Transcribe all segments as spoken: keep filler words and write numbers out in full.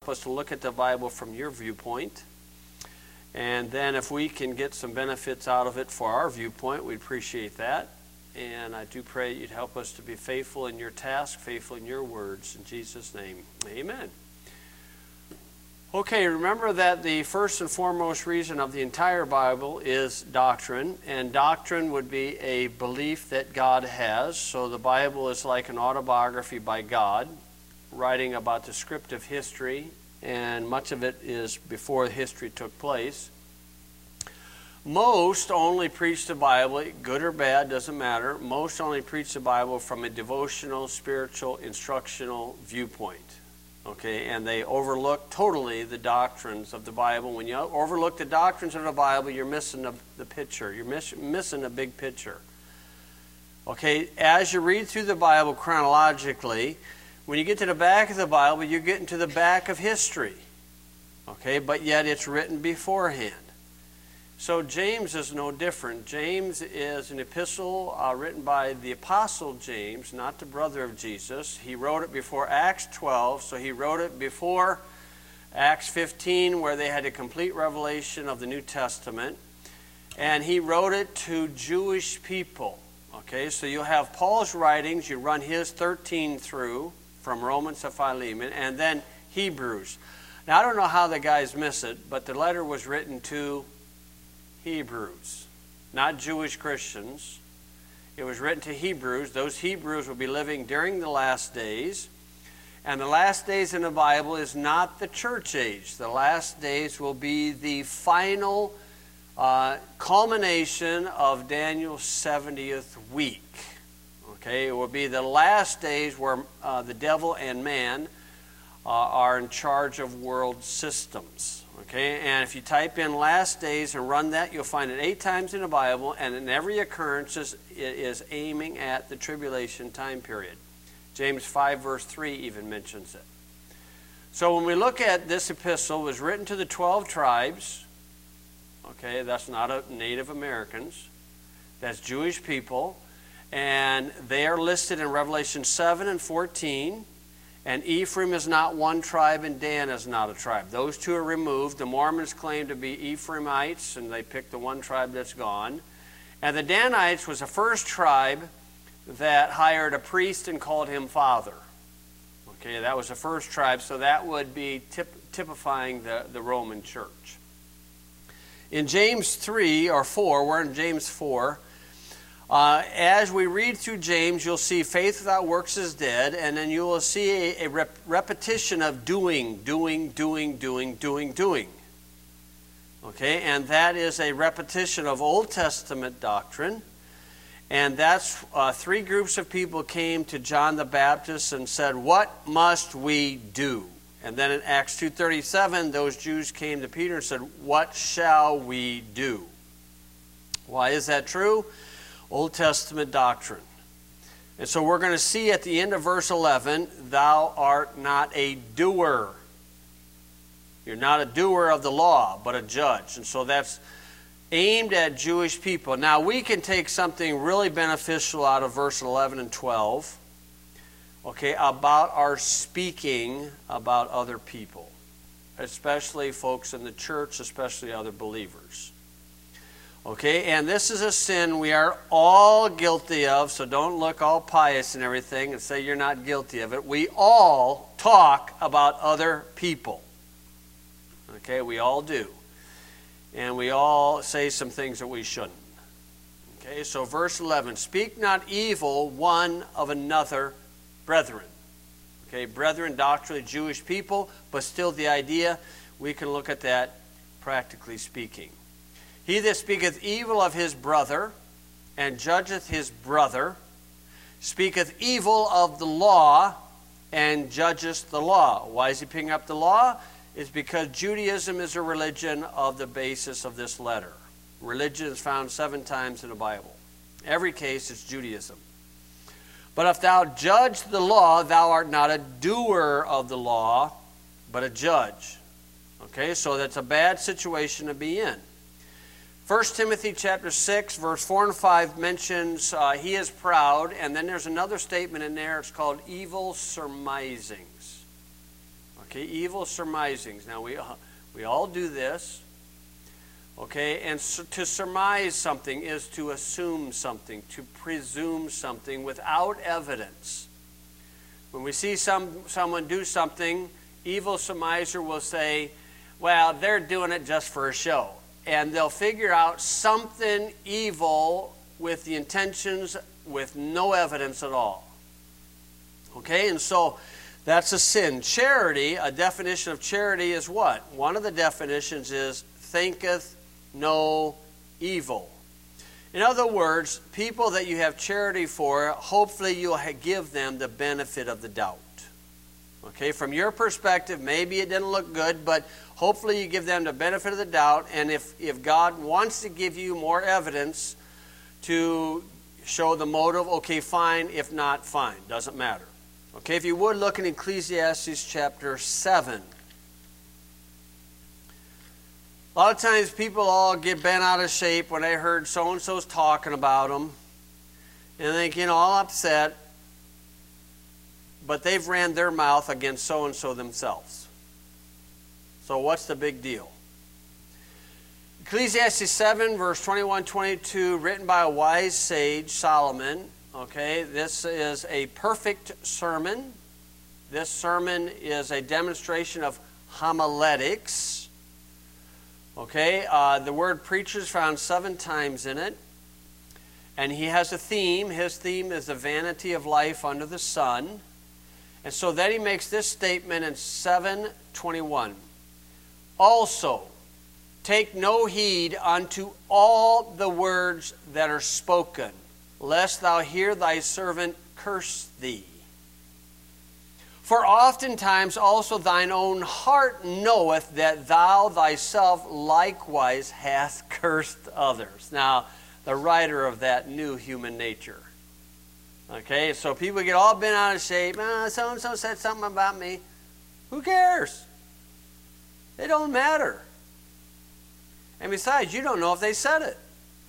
us to look at the Bible from your viewpoint. And then if we can get some benefits out of it for our viewpoint, we'd appreciate that. And I do pray you'd help us to be faithful in your task, faithful in your words. In Jesus' name, amen. Okay, remember that the first and foremost reason of the entire Bible is doctrine. And doctrine would be a belief that God has. So the Bible is like an autobiography by God, writing about descriptive history, and much of it is before history took place. Most only preach the Bible, good or bad, doesn't matter. Most only preach the Bible from a devotional, spiritual, instructional viewpoint. Okay, and they overlook totally the doctrines of the Bible. When you overlook the doctrines of the Bible, you're missing the, the picture. You're miss, missing a big picture. Okay, as you read through the Bible chronologically, when you get to the back of the Bible, you're getting to the back of history. Okay, but yet it's written beforehand. So James is no different. James is an epistle uh, written by the Apostle James, not the brother of Jesus. He wrote it before Acts twelve, so he wrote it before Acts fifteen, where they had a complete revelation of the New Testament. And he wrote it to Jewish people. Okay, so you'll have Paul's writings, you run his thirteen through, from Romans to Philemon, and then Hebrews. Now, I don't know how the guys miss it, but the letter was written to Hebrews, not Jewish Christians. It was written to Hebrews. Those Hebrews will be living during the last days. And the last days in the Bible is not the church age. The last days will be the final uh, culmination of Daniel's seventieth week. Okay, it will be the last days where uh, the devil and man uh, are in charge of world systems. Okay, and if you type in last days and run that, you'll find it eight times in the Bible, and in every occurrence is, is aiming at the tribulation time period. James five verse three even mentions it. So when we look at this epistle, it was written to the twelve tribes. Okay, that's not a Native Americans. That's Jewish people. And they are listed in Revelation seven and fourteen. And Ephraim is not one tribe and Dan is not a tribe. Those two are removed. The Mormons claim to be Ephraimites, and they pick the one tribe that's gone. And the Danites was the first tribe that hired a priest and called him father. Okay, that was the first tribe, so that would be typ- typifying the, the Roman church. In James three or four, we're in James four. Uh, as we read through James, you'll see faith without works is dead, and then you will see a, a rep- repetition of doing, doing, doing, doing, doing, doing. Okay, and that is a repetition of Old Testament doctrine, and that's uh, three groups of people came to John the Baptist and said, "What must we do?" And then in Acts two thirty-seven, those Jews came to Peter and said, "What shall we do?" Why is that true? Old Testament doctrine. And so we're going to see at the end of verse eleven, thou art not a doer. You're not a doer of the law, but a judge. And so that's aimed at Jewish people. Now we can take something really beneficial out of verse eleven and twelve, okay, about our speaking about other people, especially folks in the church, especially other believers. Okay, and this is a sin we are all guilty of, so don't look all pious and everything and say you're not guilty of it. We all talk about other people. Okay, we all do. And we all say some things that we shouldn't. Okay, so verse eleven, speak not evil one of another, brethren. Okay, brethren, doctrinally Jewish people, but still the idea, we can look at that practically speaking. He that speaketh evil of his brother, and judgeth his brother, speaketh evil of the law, and judgeth the law. Why is he picking up the law? It's because Judaism is a religion of the basis of this letter. Religion is found seven times in the Bible. Every case it's Judaism. But if thou judge the law, thou art not a doer of the law, but a judge. Okay, so that's a bad situation to be in. First Timothy chapter six, verse four and five mentions uh, he is proud, and then there's another statement in there, it's called evil surmisings. Okay, evil surmisings. Now, we, we all do this. Okay, and so to surmise something is to assume something, to presume something without evidence. When we see some someone do something, evil surmiser will say, well, they're doing it just for a show. And they'll figure out something evil with the intentions with no evidence at all. Okay, and so that's a sin. Charity, a definition of charity is what? One of the definitions is thinketh no evil. In other words, people that you have charity for, hopefully you'll give them the benefit of the doubt. Okay, from your perspective, maybe it didn't look good, but hopefully you give them the benefit of the doubt, and if, if God wants to give you more evidence to show the motive, okay, fine. If not, fine. Doesn't matter. Okay, if you would, look in Ecclesiastes chapter seven. A lot of times people all get bent out of shape when they heard so-and-so's talking about them. And they get all upset. But they've ran their mouth against so-and-so themselves. So what's the big deal? Ecclesiastes seven, verse twenty-one twenty-two, written by a wise sage, Solomon. Okay, this is a perfect sermon. This sermon is a demonstration of homiletics. Okay, uh, the word preacher is found seven times in it. And he has a theme. His theme is the vanity of life under the sun. And so then he makes this statement in seven twenty-one. Also, take no heed unto all the words that are spoken, lest thou hear thy servant curse thee. For oftentimes also thine own heart knoweth that thou thyself likewise hast cursed others. Now, the writer of that knew human nature. Okay, so people get all bent out of shape. Oh, so-and-so said something about me. Who cares? It don't matter. And besides, you don't know if they said it.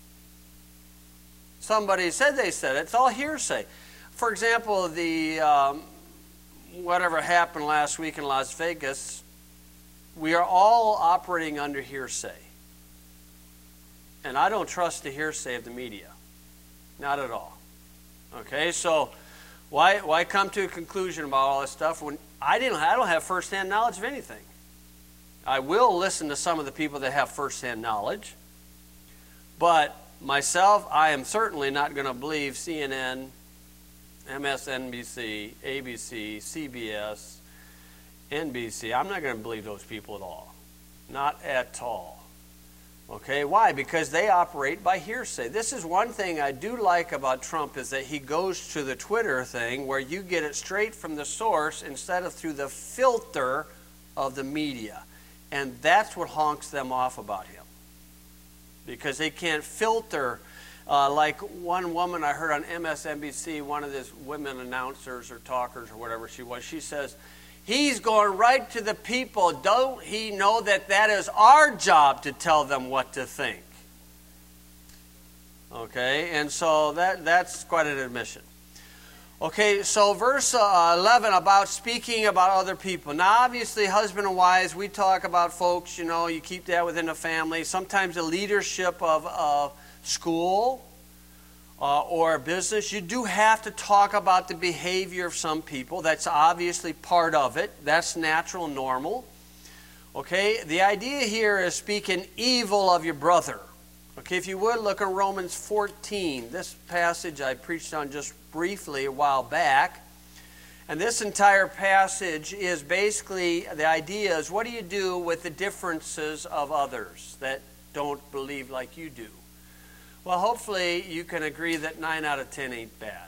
Somebody said they said it. It's all hearsay. For example, the um, whatever happened last week in Las Vegas, we are all operating under hearsay. And I don't trust the hearsay of the media. Not at all. Okay, so why why come to a conclusion about all this stuff when I didn't I don't have firsthand knowledge of anything? I will listen to some of the people that have firsthand knowledge, but myself, I am certainly not going to believe C N N, M S N B C, A B C, C B S, N B C. I'm not going to believe those people at all. Not at all. Okay, why? Because they operate by hearsay. This is one thing I do like about Trump is that he goes to the Twitter thing where you get it straight from the source instead of through the filter of the media. And that's what honks them off about him. Because they can't filter. Uh, like one woman I heard on M S N B C, one of these women announcers or talkers or whatever she was, she says, he's going right to the people. Don't he know that that is our job to tell them what to think? Okay, and so that that's quite an admission. Okay, so verse uh, eleven about speaking about other people. Now, obviously, husband and wives, we talk about folks, you know, you keep that within the family. Sometimes the leadership of a school uh, or a business, you do have to talk about the behavior of some people. That's obviously part of it. That's natural, normal. Okay, the idea here is speaking evil of your brother. Okay, if you would, look at Romans fourteen. This passage I preached on just briefly a while back. And this entire passage is basically, the idea is, what do you do with the differences of others that don't believe like you do? Well, hopefully you can agree that nine out of ten ain't bad.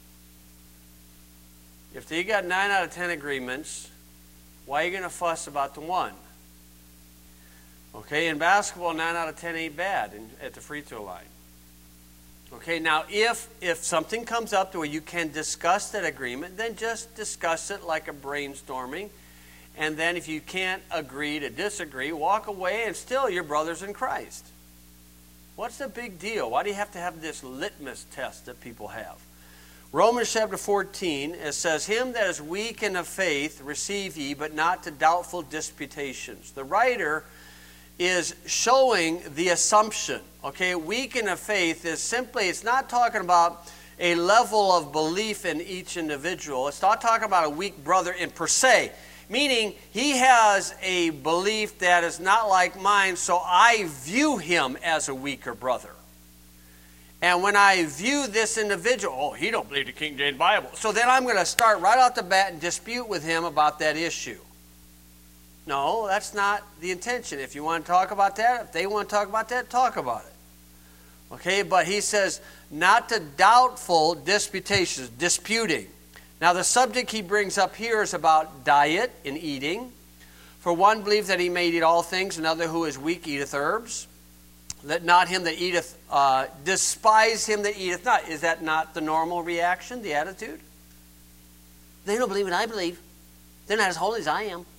If you got nine out of ten agreements, why are you going to fuss about the one? Okay, in basketball, nine out of ten ain't bad in, at the free throw line. Okay, now if if something comes up to where you can discuss that agreement, then just discuss it like a brainstorming. And then if you can't agree to disagree, walk away and still you're brothers in Christ. What's the big deal? Why do you have to have this litmus test that people have? Romans chapter fourteen, it says, "Him that is weak in the faith receive ye, but not to doubtful disputations." The writer is showing the assumption. Okay, weak in the faith is simply, it's not talking about a level of belief in each individual. It's not talking about a weak brother in per se. Meaning, he has a belief that is not like mine, so I view him as a weaker brother. And when I view this individual, oh, he don't believe the King James Bible. So then I'm going to start right off the bat and dispute with him about that issue. No, that's not the intention. If you want to talk about that, if they want to talk about that, talk about it. Okay, but he says, not to doubtful disputations, disputing. Now the subject he brings up here is about diet and eating. For one believes that he may eat all things, another who is weak eateth herbs. Let not him that eateth, uh, despise him that eateth not. Is that not the normal reaction, the attitude? They don't believe what I believe. They're not as holy as I am.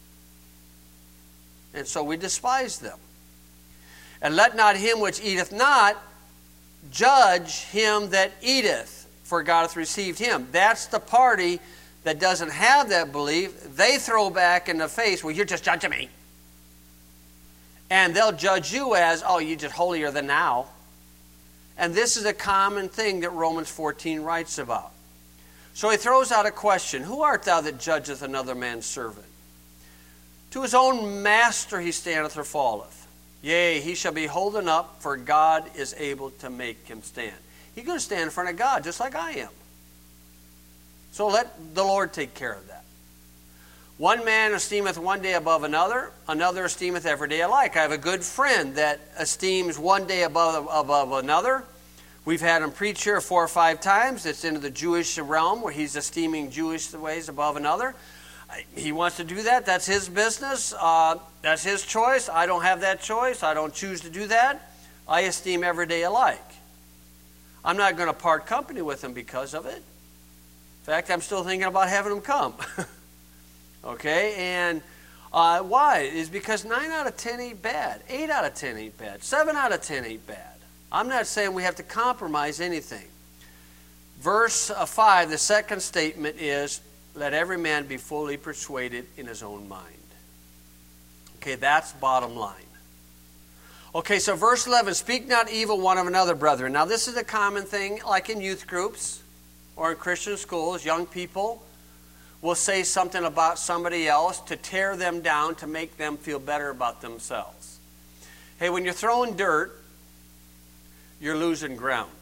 And so we despise them. And let not him which eateth not judge him that eateth, for God hath received him. That's the party that doesn't have that belief. They throw back in the face, well, you're just judging me. And they'll judge you as, oh, you're just holier than thou. And this is a common thing that Romans fourteen writes about. So he throws out a question. Who art thou that judgeth another man's servant? To his own master he standeth or falleth. Yea, he shall be holden up, for God is able to make him stand. He's going to stand in front of God, just like I am. So let the Lord take care of that. One man esteemeth one day above another, another esteemeth every day alike. I have a good friend that esteems one day above, above another. We've had him preach here four or five times. It's into the Jewish realm where he's esteeming Jewish ways above another. He wants to do that. That's his business. Uh, that's his choice. I don't have that choice. I don't choose to do that. I esteem every day alike. I'm not going to part company with him because of it. In fact, I'm still thinking about having him come. Okay, and uh, why? Is because nine out of ten ain't bad. eight out of ten ain't bad. seven out of ten ain't bad. I'm not saying we have to compromise anything. Verse five, the second statement is, let every man be fully persuaded in his own mind. Okay, that's bottom line. Okay, so verse eleven, speak not evil one of another, brethren. Now this is a common thing, like in youth groups or in Christian schools. Young people will say something about somebody else to tear them down, to make them feel better about themselves. Hey, when you're throwing dirt, you're losing ground.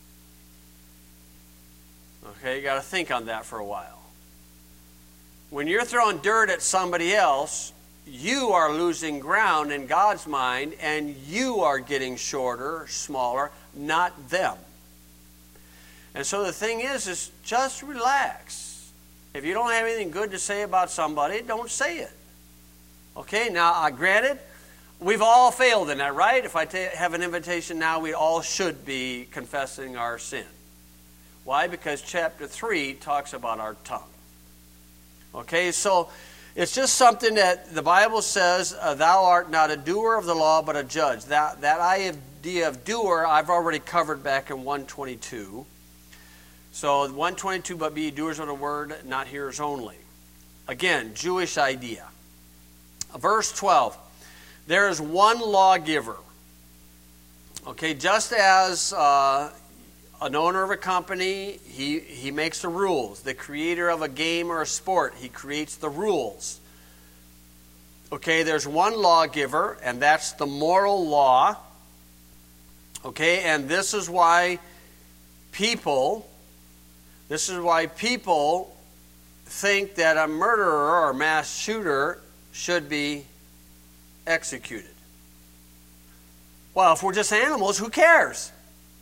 Okay, you got to think on that for a while. When you're throwing dirt at somebody else, you are losing ground in God's mind, and you are getting shorter, smaller, not them. And so the thing is, is just relax. If you don't have anything good to say about somebody, don't say it. Okay, now, uh, granted, we've all failed in that, right? If I ta- have an invitation now, we all should be confessing our sin. Why? Because chapter three talks about our tongue. Okay, so it's just something that the Bible says, uh, thou art not a doer of the law, but a judge. That, that idea of doer, I've already covered back in one twenty-two. So one twenty-two, but be doers of the word, not hearers only. Again, Jewish idea. Verse twelve, there is one lawgiver. Okay, just as uh, an owner of a company, he, he makes the rules. The creator of a game or a sport, he creates the rules. Okay, there's one lawgiver, and that's the moral law. Okay, and this is why people... This is why people think that a murderer or mass shooter should be executed. Well, if we're just animals, who cares?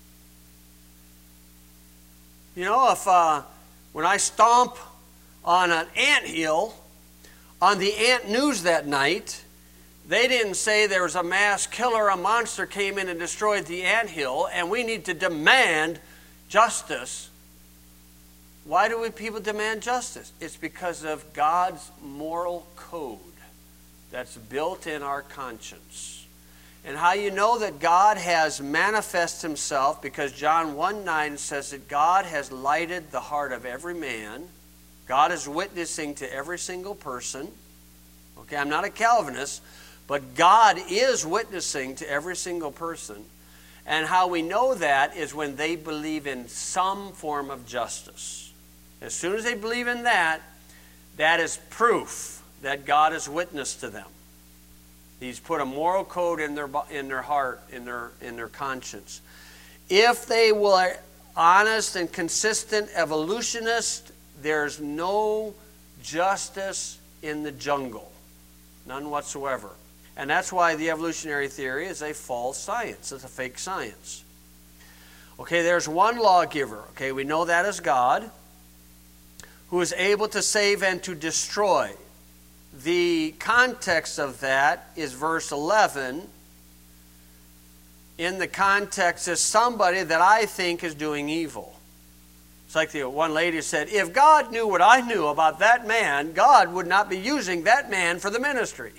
You know, if uh, when I stomp on an anthill on the Ant News that night, they didn't say there was a mass killer, a monster came in and destroyed the anthill, and we need to demand justice. Why do we people demand justice? It's because of God's moral code that's built in our conscience. And how you know that God has manifested himself, because John one nine says that God has lighted the heart of every man. God is witnessing to every single person. Okay, I'm not a Calvinist, but God is witnessing to every single person. And how we know that is when they believe in some form of justice. As soon as they believe in that, that is proof that God has witnessed to them. He's put a moral code in their in their heart, in their in their conscience. If they were honest and consistent evolutionists, there's no justice in the jungle. None whatsoever. And that's why the evolutionary theory is a false science. It's a fake science. Okay, there's one lawgiver. Okay, we know that is God, who is able to save and to destroy. The context of that is verse eleven. In the context is somebody that I think is doing evil. It's like the one lady said, if God knew what I knew about that man, God would not be using that man for the ministry.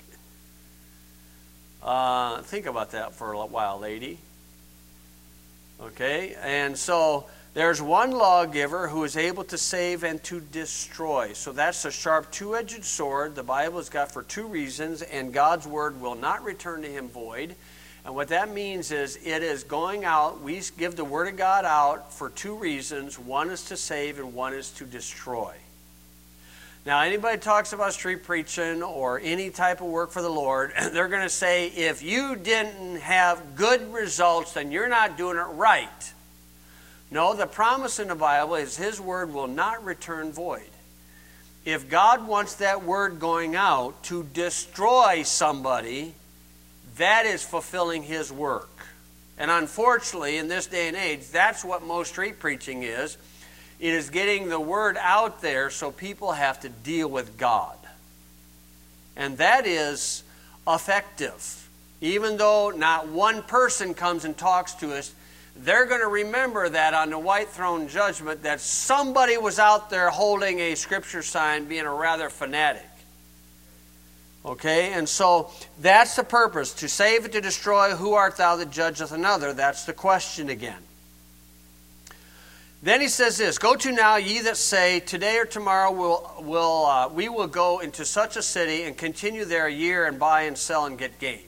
Uh, think about that for a while, lady. Okay, and so there's one lawgiver who is able to save and to destroy. So that's a sharp two-edged sword the Bible has got for two reasons, and God's word will not return to him void. And what that means is it is going out, we give the word of God out for two reasons. One is to save and one is to destroy. Now, anybody talks about street preaching or any type of work for the Lord, they're going to say, if you didn't have good results, then you're not doing it right. No, the promise in the Bible is his word will not return void. If God wants that word going out to destroy somebody, that is fulfilling his work. And unfortunately, in this day and age, that's what most street preaching is. It is getting the word out there so people have to deal with God. And that is effective. Even though not one person comes and talks to us, they're going to remember that on the white throne judgment that somebody was out there holding a scripture sign being a rather fanatic. Okay, and so that's the purpose. To save and to destroy, who art thou that judgeth another? That's the question again. Then he says this, go to now, ye that say, today or tomorrow we'll, we'll, uh, we will go into such a city and continue there a year and buy and sell and get gain.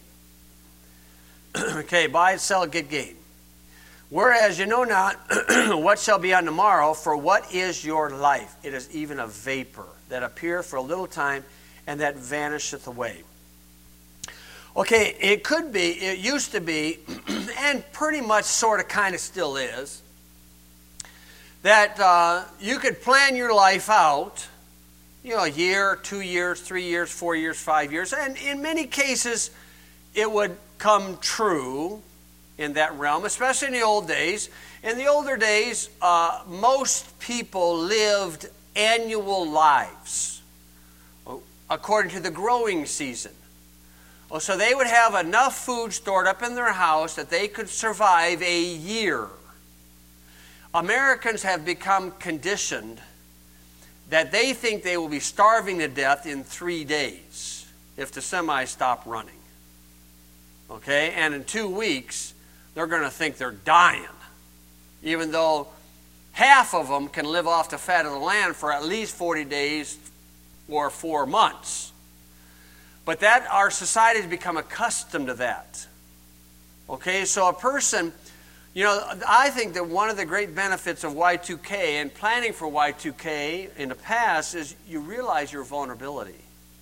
Okay, buy and sell and get gain. Whereas you know not what shall be on the morrow, for what is your life? It is even a vapor that appeareth for a little time and that vanisheth away. Okay, it could be, it used to be, and pretty much sort of kind of still is, that uh, you could plan your life out, you know, a year, two years, three years, four years, five years. And in many cases, it would come true in that realm, especially in the old days. In the older days, uh, most people lived annual lives according to the growing season. Oh, so they would have enough food stored up in their house that they could survive a year. Americans have become conditioned that they think they will be starving to death in three days if the semis stop running. Okay? And in two weeks, they're going to think they're dying, even though half of them can live off the fat of the land for at least forty days or four months. But that our society has become accustomed to that. Okay? So a person... You know, I think that one of the great benefits of Y two K and planning for Y two K in the past is you realize your vulnerability.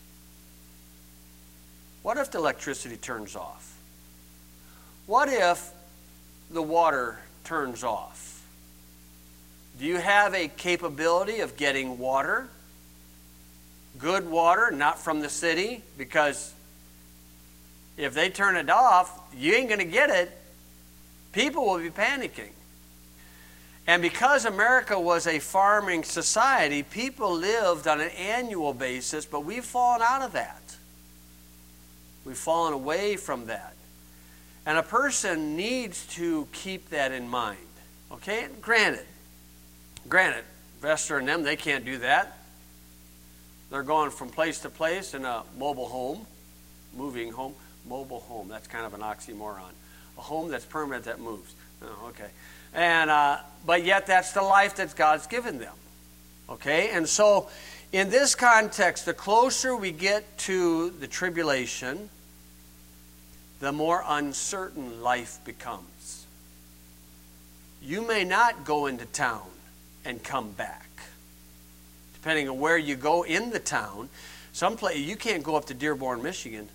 What if the electricity turns off? What if the water turns off? Do you have a capability of getting water? Good water, not from the city, because if they turn it off, you ain't going to get it. People will be panicking. And because America was a farming society, people lived on an annual basis, but we've fallen out of that. We've fallen away from that. And a person needs to keep that in mind. Okay? Granted, granted, Vester and them, they can't do that. They're going from place to place in a mobile home, moving home. Mobile home. That's kind of an oxymoron. A home that's permanent that moves. Oh, okay. And uh, but yet that's the life that God's given them. Okay? And so in this context, the closer we get to the tribulation, the more uncertain life becomes. You may not go into town and come back. Depending on where you go in the town, some place you can't go up to Dearborn, Michigan.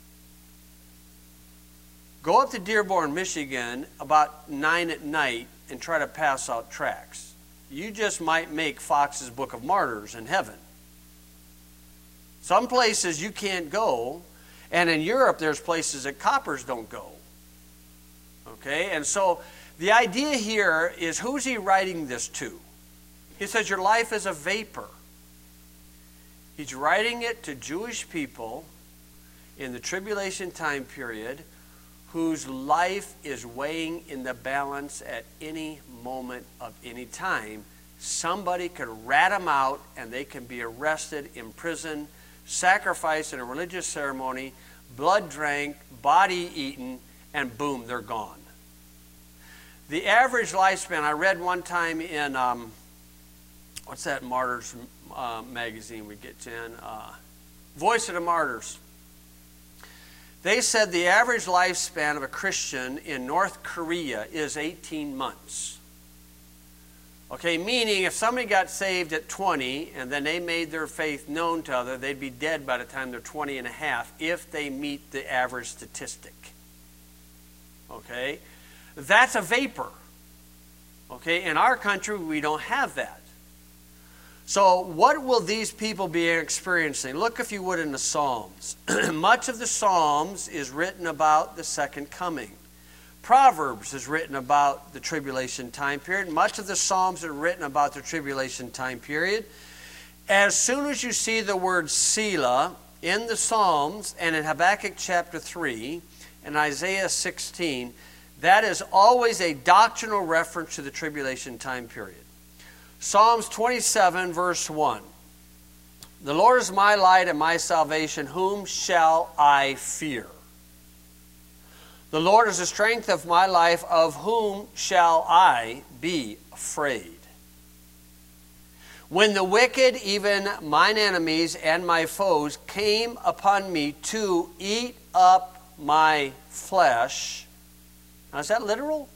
Go up to Dearborn, Michigan about nine at night and try to pass out tracts. You just might make Fox's Book of Martyrs in heaven. Some places you can't go, and in Europe there's places that coppers don't go. Okay, and so the idea here is, who's he writing this to? He says your life is a vapor. He's writing it to Jewish people in the tribulation time period whose life is weighing in the balance at any moment of any time. Somebody could rat them out and they can be arrested, imprisoned, sacrificed in a religious ceremony, blood drank, body eaten, and boom, they're gone. The average lifespan, I read one time in, um, what's that Martyrs uh, magazine we get in? Uh, Voice of the Martyrs. They said the average lifespan of a Christian in North Korea is eighteen months. Okay, meaning if somebody got saved at twenty and then they made their faith known to others, they'd be dead by the time they're twenty and a half if they meet the average statistic. Okay? That's a vapor. Okay? In our country, we don't have that. So what will these people be experiencing? Look, if you would, in the Psalms. Much of the Psalms is written about the second coming. Proverbs is written about the tribulation time period. Much of the Psalms are written about the tribulation time period. As soon as you see the word Selah in the Psalms and in Habakkuk chapter three and Isaiah sixteen, that is always a doctrinal reference to the tribulation time period. Psalms twenty-seven, verse one. The Lord is my light and my salvation. Whom shall I fear? The Lord is the strength of my life. Of whom shall I be afraid? When the wicked, even mine enemies and my foes, came upon me to eat up my flesh. Now, is that literal?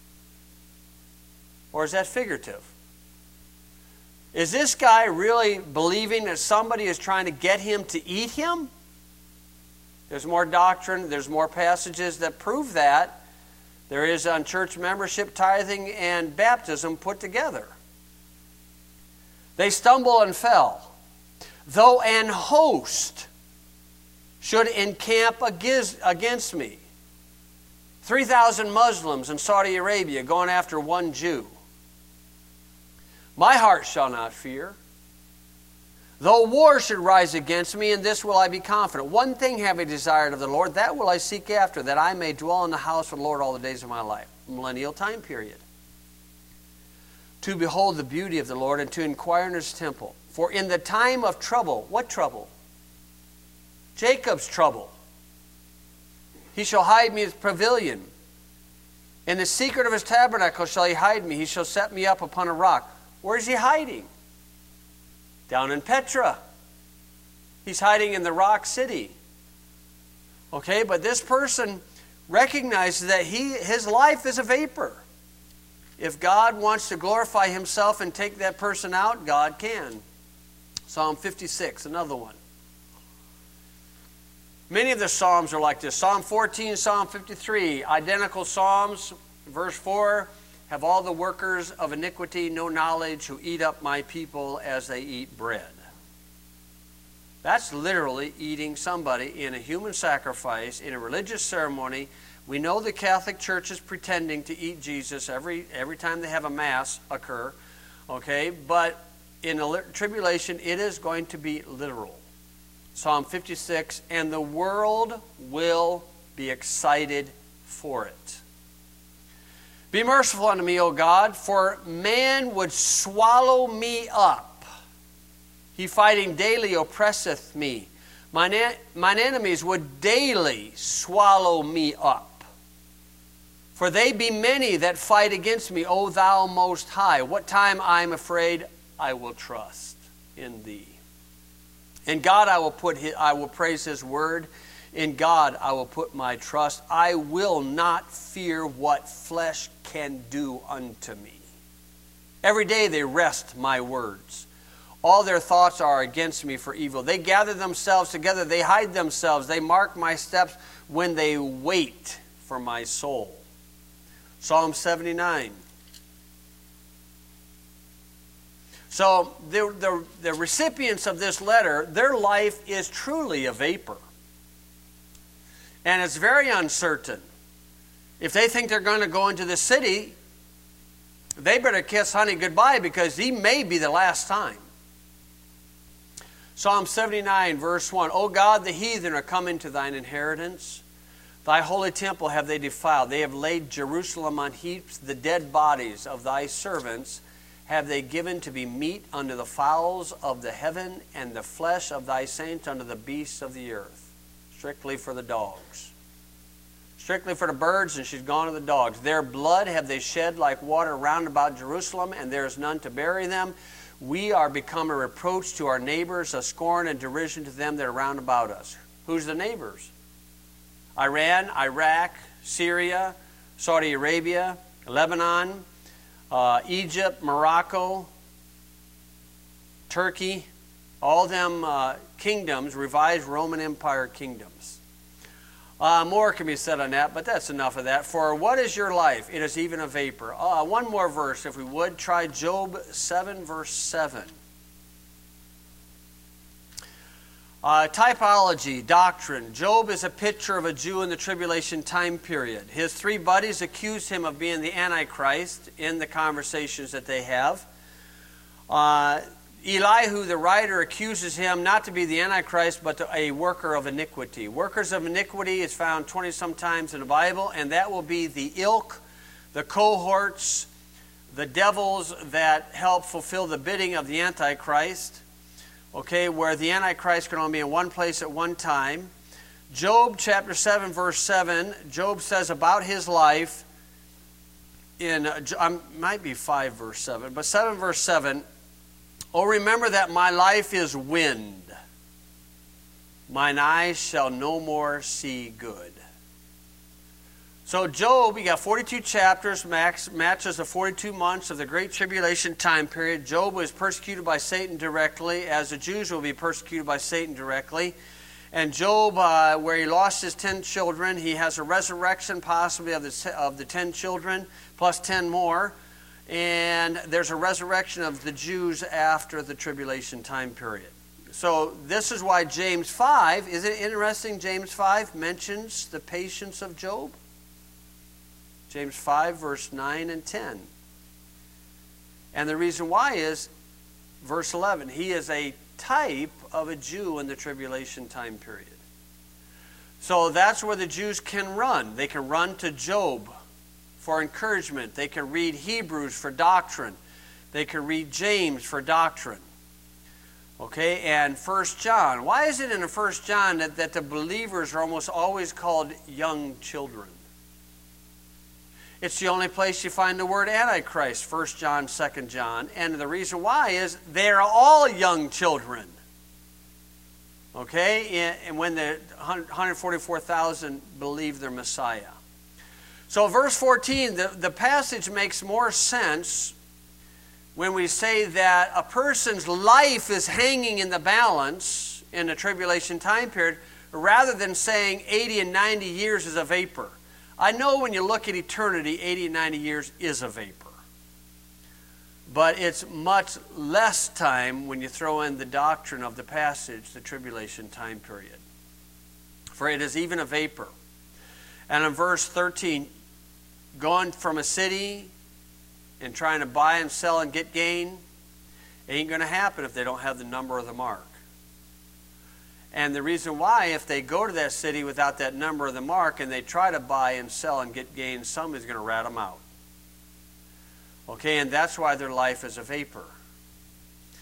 Or is that figurative? Is this guy really believing that somebody is trying to get him to eat him? There's more doctrine, there's more passages that prove that. There is on church membership, tithing, and baptism put together. They stumble and fell. Though an host should encamp against me. three thousand Muslims in Saudi Arabia going after one Jew. My heart shall not fear. Though war should rise against me, in this will I be confident. One thing have I desired of the Lord, that will I seek after, that I may dwell in the house of the Lord all the days of my life. Millennial time period. To behold the beauty of the Lord and to inquire in his temple. For in the time of trouble, what trouble? Jacob's trouble. He shall hide me in his pavilion. In the secret of his tabernacle shall he hide me. He shall set me up upon a rock. Where is he hiding? Down in Petra. He's hiding in the rock city. Okay, but this person recognizes that he his life is a vapor. If God wants to glorify himself and take that person out, God can. Psalm fifty-six, another one. Many of the Psalms are like this. Psalm fourteen, Psalm fifty-three, identical Psalms. Verse four, have all the workers of iniquity no knowledge, who eat up my people as they eat bread. That's literally eating somebody in a human sacrifice, in a religious ceremony. We know the Catholic Church is pretending to eat Jesus every, every time they have a Mass occur. Okay, but in a tribulation, it is going to be literal. Psalm fifty-six, and the world will be excited for it. Be merciful unto me, O God, for man would swallow me up. He fighting daily oppresseth me. Mine, mine enemies would daily swallow me up. For they be many that fight against me, O thou most high. What time I am afraid, I will trust in thee. In God I will put his, I will praise his word. In God I will put my trust. I will not fear what flesh can do unto me. Every day they wrest my words. All their thoughts are against me for evil. They gather themselves together. They hide themselves. They mark my steps when they wait for my soul. Psalm seventy-nine. So the, the, the recipients of this letter, their life is truly a vapor. And it's very uncertain. If they think they're going to go into the city, they better kiss honey goodbye, because he may be the last time. Psalm seventy-nine, verse one. O God, the heathen are come into thine inheritance. Thy holy temple have they defiled. They have laid Jerusalem on heaps. The dead bodies of thy servants have they given to be meat unto the fowls of the heaven, and the flesh of thy saints unto the beasts of the earth. Strictly for the dogs. Strictly for the birds, and she's gone to the dogs. Their blood have they shed like water round about Jerusalem, and there is none to bury them. We are become a reproach to our neighbors, a scorn and derision to them that are round about us. Who's the neighbors? Iran, Iraq, Syria, Saudi Arabia, Lebanon, uh, Egypt, Morocco, Turkey, all them uh, kingdoms, revised Roman Empire kingdoms. Uh, more can be said on that, but that's enough of that. For what is your life? It is even a vapor. Uh, one more verse, if we would. Try Job seven, verse seven. Uh, typology, doctrine. Job is a picture of a Jew in the tribulation time period. His three buddies accuse him of being the Antichrist in the conversations that they have. Uh, Elihu, the writer, accuses him not to be the Antichrist, but a worker of iniquity. Workers of iniquity is found twenty-some times in the Bible, and that will be the ilk, the cohorts, the devils that help fulfill the bidding of the Antichrist. Okay, where the Antichrist can only be in one place at one time. Job chapter seven, verse seven, Job says about his life, in, um, might be five, verse seven, but seven, verse seven, Oh, remember that my life is wind. Mine eyes shall no more see good. So Job, you got forty-two chapters, max, matches the forty-two months of the Great Tribulation time period. Job was persecuted by Satan directly, as the Jews will be persecuted by Satan directly. And Job, uh, where he lost his ten children, he has a resurrection possibly of the, of the ten children, plus ten more. And there's a resurrection of the Jews after the tribulation time period. So this is why James five, isn't it interesting? James five mentions the patience of Job. James five, verse nine and ten. And the reason why is, verse eleven, he is a type of a Jew in the tribulation time period. So that's where the Jews can run. They can run to Job for encouragement. They can read Hebrews for doctrine. They can read James for doctrine. Okay, and First John. Why is it in First John that, that the believers are almost always called young children? It's the only place you find the word Antichrist, First John, Second John. And the reason why is they're all young children. Okay, and when the one hundred forty-four thousand believe their Messiah. So verse fourteen, the, the passage makes more sense when we say that a person's life is hanging in the balance in the tribulation time period, rather than saying eighty and ninety years is a vapor. I know when you look at eternity, eighty and ninety years is a vapor. But it's much less time when you throw in the doctrine of the passage, the tribulation time period. For it is even a vapor. And in verse thirteen, going from a city and trying to buy and sell and get gain ain't going to happen if they don't have the number of the mark. And the reason why, if they go to that city without that number of the mark and they try to buy and sell and get gain, somebody's going to rat them out. Okay, and that's why their life is a vapor.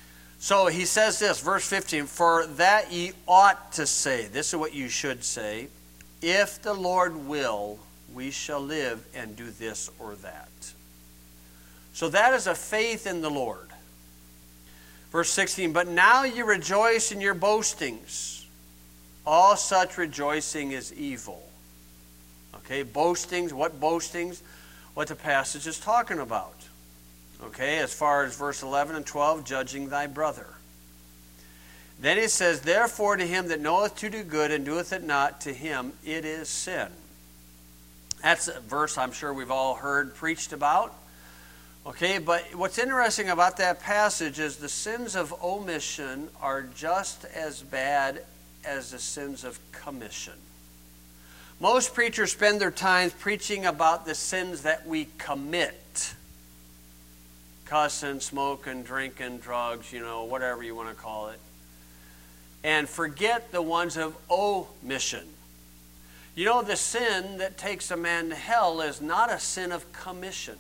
So he says this, verse fifteen, for that ye ought to say, this is what you should say, if the Lord will, we shall live and do this or that. So that is a faith in the Lord. Verse sixteen, but now you rejoice in your boastings. All such rejoicing is evil. Okay, boastings, what boastings? What the passage is talking about. Okay, as far as verse eleven and twelve, judging thy brother. Then it says, therefore to him that knoweth to do good and doeth it not, to him it is sin. That's a verse I'm sure we've all heard preached about. Okay, but what's interesting about that passage is the sins of omission are just as bad as the sins of commission. Most preachers spend their time preaching about the sins that we commit. Cussing, smoking, drinking, drugs, you know, whatever you want to call it. And forget the ones of omission. You know, the sin that takes a man to hell is not a sin of commission.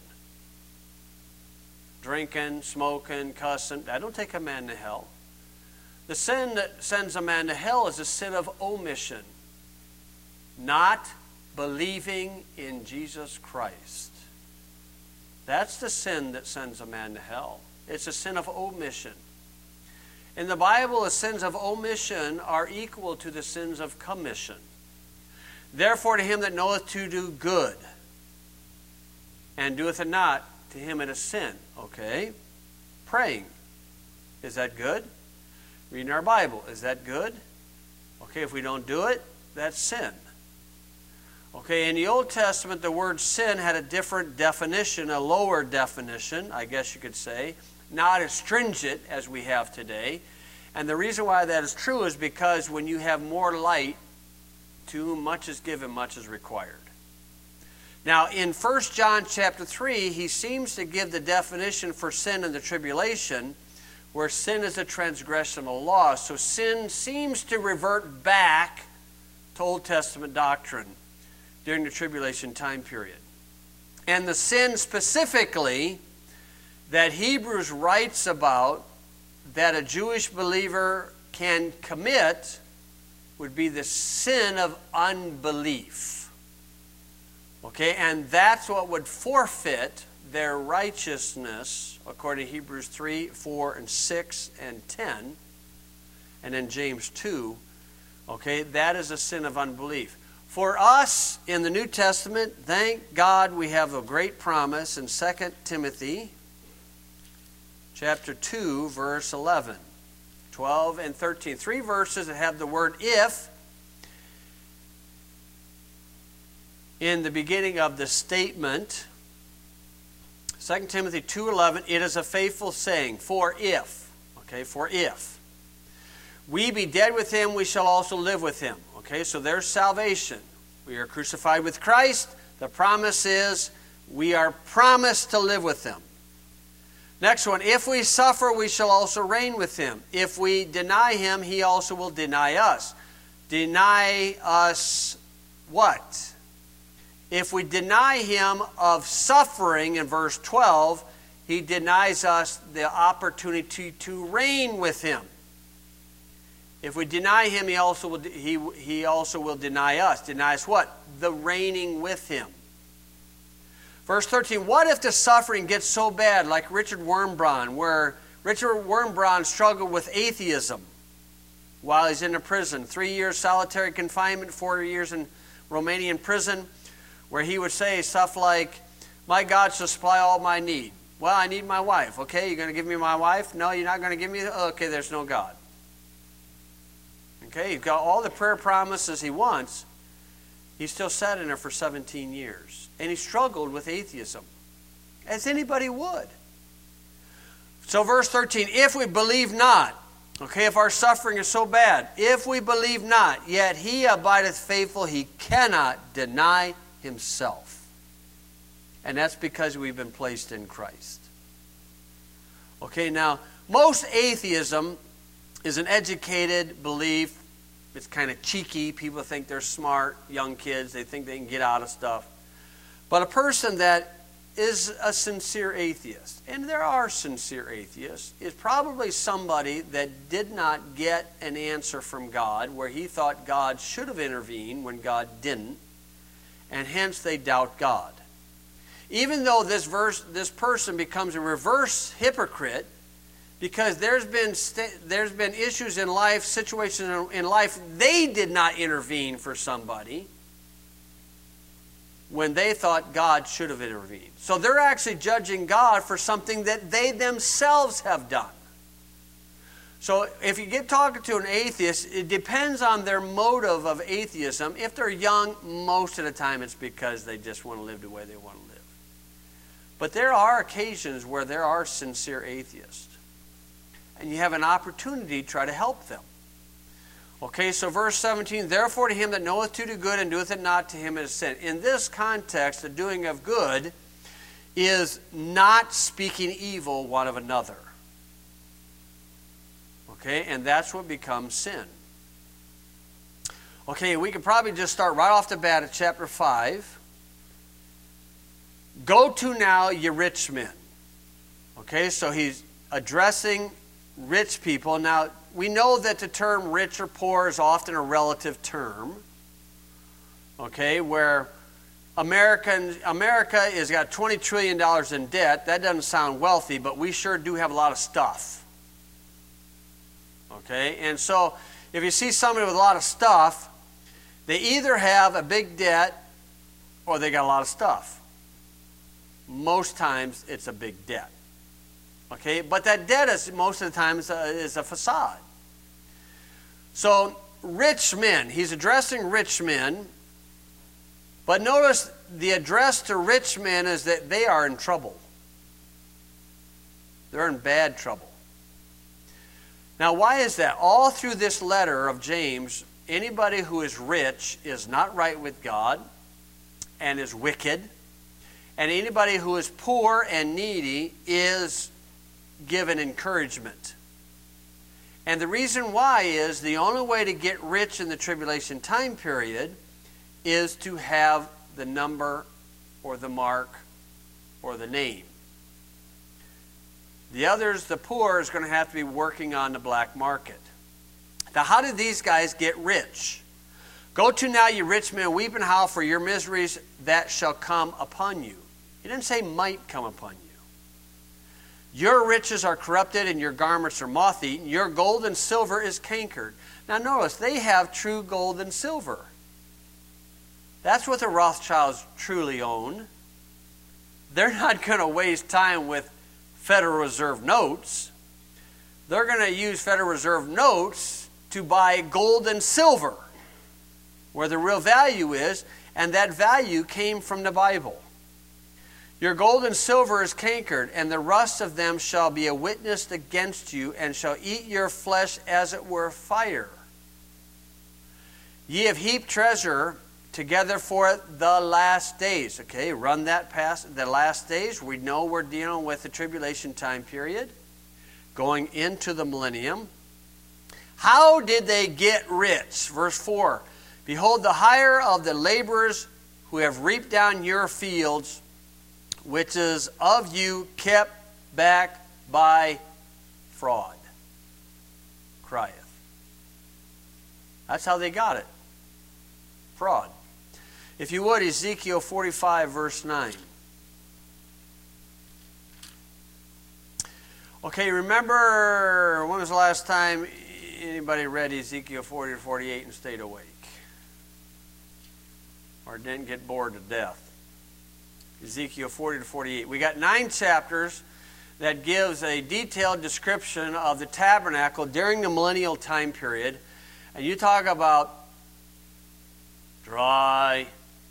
Drinking, smoking, cussing, that don't take a man to hell. The sin that sends a man to hell is a sin of omission. Not believing in Jesus Christ. That's the sin that sends a man to hell. It's a sin of omission. In the Bible, the sins of omission are equal to the sins of commission. Therefore, to him that knoweth to do good and doeth it not, to him it is sin. Okay? Praying. Is that good? Reading our Bible. Is that good? Okay, if we don't do it, that's sin. Okay, in the Old Testament, the word sin had a different definition, a lower definition, I guess you could say, not as stringent as we have today. And the reason why that is true is because when you have more light, to whom much is given, much is required. Now, in First John chapter three, he seems to give the definition for sin in the tribulation, where sin is a transgression of the law. So sin seems to revert back to Old Testament doctrine during the tribulation time period. And the sin specifically that Hebrews writes about that a Jewish believer can commit would be the sin of unbelief. Okay, and that's what would forfeit their righteousness, according to Hebrews three, four, and six, and ten, and then James two. Okay, that is a sin of unbelief. For us, in the New Testament, thank God we have a great promise in Second Timothy chapter two, verse eleven, twelve, and thirteen. Three verses that have the word if in the beginning of the statement. Second Timothy two eleven, it is a faithful saying, for if, okay, for if we be dead with him, we shall also live with him. Okay, so there's salvation. We are crucified with Christ. The promise is we are promised to live with him. Next one, if we suffer, we shall also reign with him. If we deny him, he also will deny us. Deny us what? If we deny him of suffering, in verse twelve, he denies us the opportunity to reign with him. If we deny him, he also will, he, he also will deny us. Deny us what? The reigning with him. Verse thirteen, what if the suffering gets so bad, like Richard Wurmbrand, where Richard Wurmbrand struggled with atheism while he's in a prison. Three years solitary confinement, four years in Romanian prison, where he would say stuff like, my God shall supply all my need. Well, I need my wife. Okay, you're going to give me my wife? No, you're not going to give me... Okay, there's no God. Okay, you've got all the prayer promises he wants. He still sat in there for seventeen years. And he struggled with atheism, as anybody would. So verse thirteen, if we believe not, okay, if our suffering is so bad, if we believe not, yet he abideth faithful, he cannot deny himself. And that's because we've been placed in Christ. Okay, now, most atheism is an educated belief. It's kind of cheeky. People think they're smart, young kids. They think they can get out of stuff. But a person that is a sincere atheist? And there are sincere atheists. It's probably somebody that did not get an answer from God where he thought God should have intervened when God didn't, and hence they doubt God. Even though this verse, this person becomes a reverse hypocrite, because there's been there's been issues in life, situations in life, they did not intervene for somebody when they thought God should have intervened. So they're actually judging God for something that they themselves have done. So if you get talking to an atheist, it depends on their motive of atheism. If they're young, most of the time it's because they just want to live the way they want to live. But there are occasions where there are sincere atheists. And you have an opportunity to try to help them. Okay, so verse seventeen, therefore to him that knoweth to do good and doeth it not, to him it is sin. In this context, the doing of good is not speaking evil one of another. Okay, and that's what becomes sin. Okay, we could probably just start right off the bat at chapter five. Go to now, ye rich men. Okay, so he's addressing rich people. Now, we know that the term rich or poor is often a relative term. Okay, where American, America has got twenty trillion dollars in debt. That doesn't sound wealthy, but we sure do have a lot of stuff. Okay, and so if you see somebody with a lot of stuff, they either have a big debt or they got a lot of stuff. Most times it's a big debt. Okay, but that debt is most of the time is a, is a facade. So rich men, he's addressing rich men, but notice the address to rich men is that they are in trouble. They're in bad trouble. Now why is that? All through this letter of James, anybody who is rich is not right with God and is wicked. And anybody who is poor and needy is given encouragement. And the reason why is the only way to get rich in the tribulation time period is to have the number or the mark or the name. The others, the poor, is going to have to be working on the black market. Now, how did these guys get rich? Go to now, you rich men, weep and howl for your miseries that shall come upon you. He didn't say might come upon you. Your riches are corrupted and your garments are moth-eaten. Your gold and silver is cankered. Now notice, they have true gold and silver. That's what the Rothschilds truly own. They're not going to waste time with Federal Reserve notes. They're going to use Federal Reserve notes to buy gold and silver, where the real value is, and that value came from the Bible. Your gold and silver is cankered, and the rust of them shall be a witness against you, and shall eat your flesh as it were fire. Ye have heaped treasure together for the last days. Okay, run that past the last days. We know we're dealing with the tribulation time period, going into the millennium. How did they get rich? Verse four, behold, the hire of the laborers who have reaped down your fields, which is of you kept back by fraud, crieth. That's how they got it. Fraud. If you would, Ezekiel forty-five, verse nine. Okay, remember, when was the last time anybody read Ezekiel forty to forty-eight and stayed awake? Or didn't get bored to death? Ezekiel forty to forty-eight. We got nine chapters that gives a detailed description of the tabernacle during the millennial time period. And you talk about dry,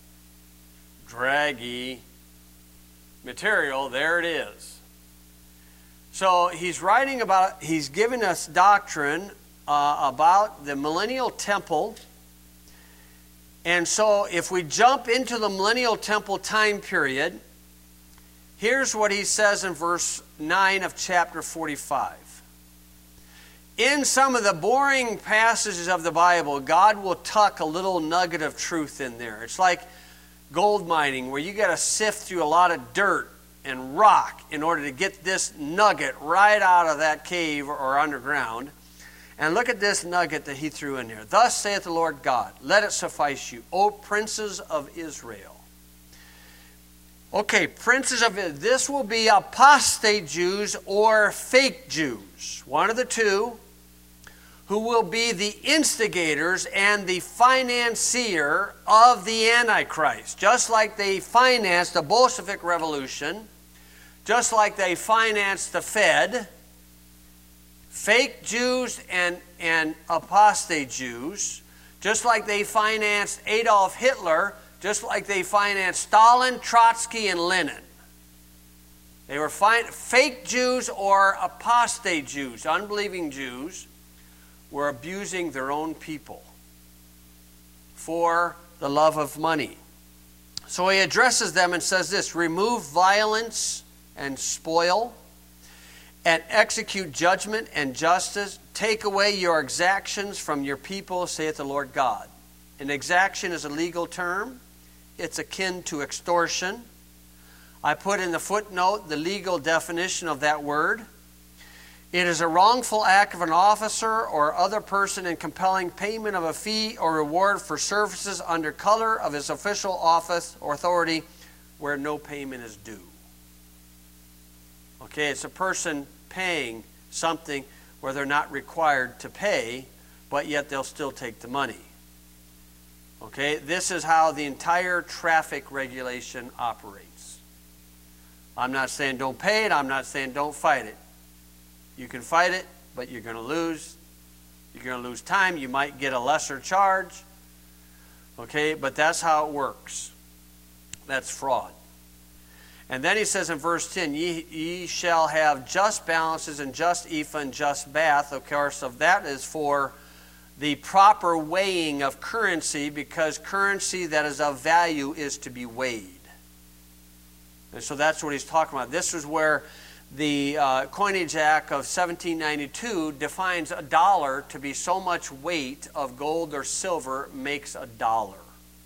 draggy material, there it is. So he's writing about, he's giving us doctrine uh, about the millennial temple. And so if we jump into the millennial temple time period, here's what he says in verse nine of chapter forty-five. In some of the boring passages of the Bible, God will tuck a little nugget of truth in there. It's like gold mining, where you got to sift through a lot of dirt and rock in order to get this nugget right out of that cave or underground. And look at this nugget that he threw in here. Thus saith the Lord God, let it suffice you, O princes of Israel. Okay, princes of Israel. This will be apostate Jews or fake Jews. One of the two, who will be the instigators and the financier of the Antichrist. Just like they financed the Bolshevik Revolution, just like they financed the Fed, fake Jews and, and apostate Jews, just like they financed Adolf Hitler, just like they financed Stalin, Trotsky, and Lenin. They were fin- fake Jews or apostate Jews, unbelieving Jews, were abusing their own people for the love of money. So he addresses them and says this, remove violence and spoil, and execute judgment and justice. Take away your exactions from your people, saith the Lord God. An exaction is a legal term. It's akin to extortion. I put in the footnote the legal definition of that word. It is a wrongful act of an officer or other person in compelling payment of a fee or reward for services under color of his official office or authority where no payment is due. Okay, it's a person paying something where they're not required to pay, but yet they'll still take the money. Okay, this is how the entire traffic regulation operates. I'm not saying don't pay it, I'm not saying don't fight it. You can fight it, but you're going to lose. You're going to lose time. You might get a lesser charge. Okay, but that's how it works. That's fraud. And then he says in verse ten, ye, ye shall have just balances and just ephah and just bath. Of course, of that is for the proper weighing of currency, because currency that is of value is to be weighed. And so that's what he's talking about. This is where the uh, Coinage Act of seventeen ninety-two defines a dollar to be so much weight of gold or silver makes a dollar.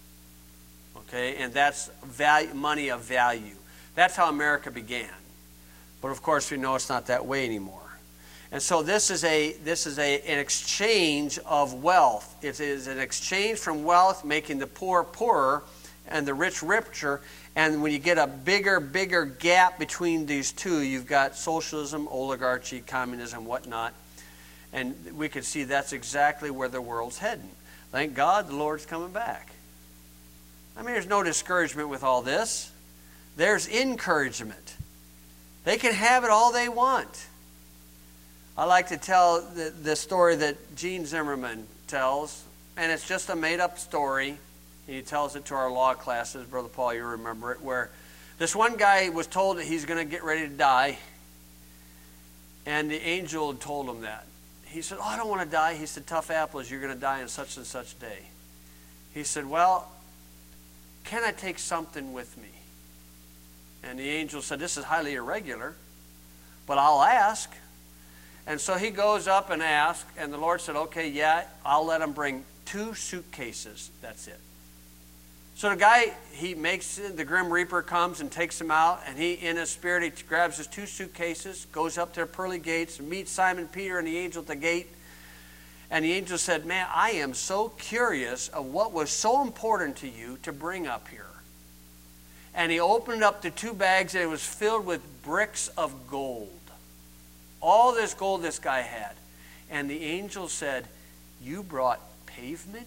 Okay, and that's value, money of value. That's how America began. But of course we know it's not that way anymore. And so this is a this is a an exchange of wealth. It is an exchange from wealth, making the poor poorer and the rich richer. And when you get a bigger, bigger gap between these two, you've got socialism, oligarchy, communism, whatnot. And we can see that's exactly where the world's heading. Thank God the Lord's coming back. I mean, there's no discouragement with all this. There's encouragement. They can have it all they want. I like to tell the, the story that Gene Zimmerman tells, and it's just a made-up story. He tells it to our law classes. Brother Paul, you remember it, where this one guy was told that he's going to get ready to die, and the angel had told him that. He said, oh, I don't want to die. He said, tough apples, you're going to die on such and such day. He said, well, can I take something with me? And the angel said, this is highly irregular, but I'll ask. And so he goes up and asks, and the Lord said, okay, yeah, I'll let him bring two suitcases. That's it. So the guy, he makes, the Grim Reaper comes and takes him out, and he, in his spirit, he grabs his two suitcases, goes up to the pearly gates, meets Simon Peter and the angel at the gate. And the angel said, man, I am so curious of what was so important to you to bring up here. And he opened up the two bags, and it was filled with bricks of gold. All this gold this guy had. And the angel said, you brought pavement?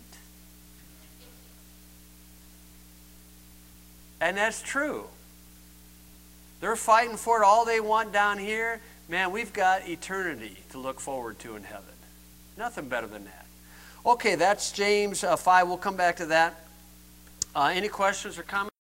And that's true. They're fighting for it all they want down here. Man, we've got eternity to look forward to in heaven. Nothing better than that. Okay, that's James uh, five. We'll come back to that. Uh, any questions or comments?